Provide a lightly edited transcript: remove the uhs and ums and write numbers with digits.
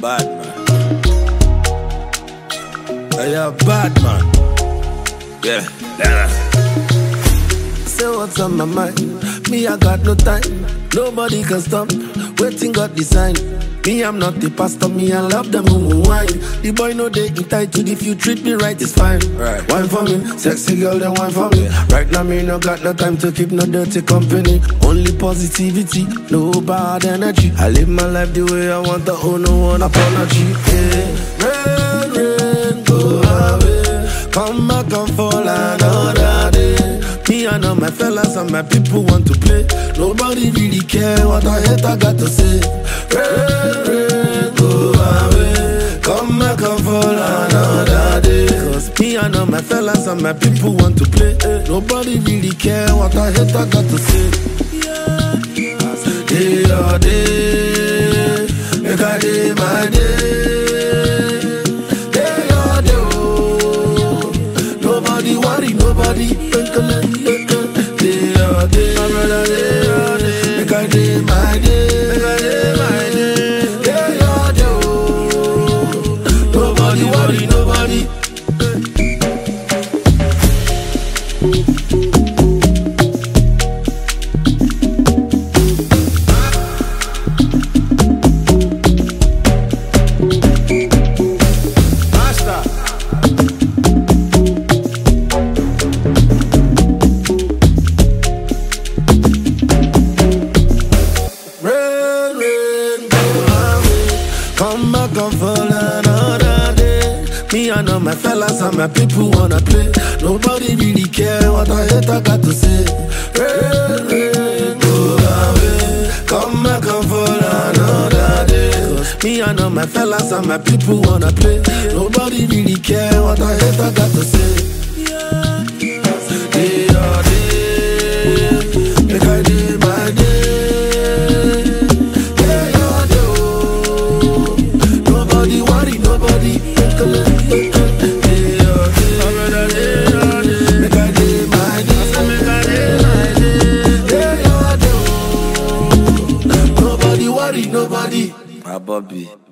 bad man. Hey, you're bad man. Yeah. Say what's on my mind. Me, I got no time. Nobody can stop. Waiting God design. Me, I'm not the pastor. Me, I love them who wine. The boy know they entitled. If you treat me right, it's fine. Right. Wine for me, sexy girl, then wine for me. Right now, me no got no time to keep no dirty company. Only positivity, no bad energy. I live my life the way I want. I owe no one apology. Yeah. Rain, rain, go away. Come back and fall another day. Me and all my fellas and my people want to play. Nobody really care what I hate, I got to say. Rain, rain, go away. Come back and fall another day. Cause me and all my fellas and my people want to play. Nobody really care what I hate, I got to say. Day or day, make I day my day. Day or day, oh. Nobody worry, nobody twinkle. Day or day, my brother, day or day, make I day my day. Make I day my day. Day or day, oh. Nobody worry, nobody. Come back and fall another day. Me and all my fellas and my people wanna play. Nobody really care what I hate, I got to say. Rain, rain, go away. Come back and fall another day. Cause me and all my fellas and my people wanna play. Nobody really care what I hate, I got to say. Day or day, make I day my day. Nobody worry, nobody. My Bobby.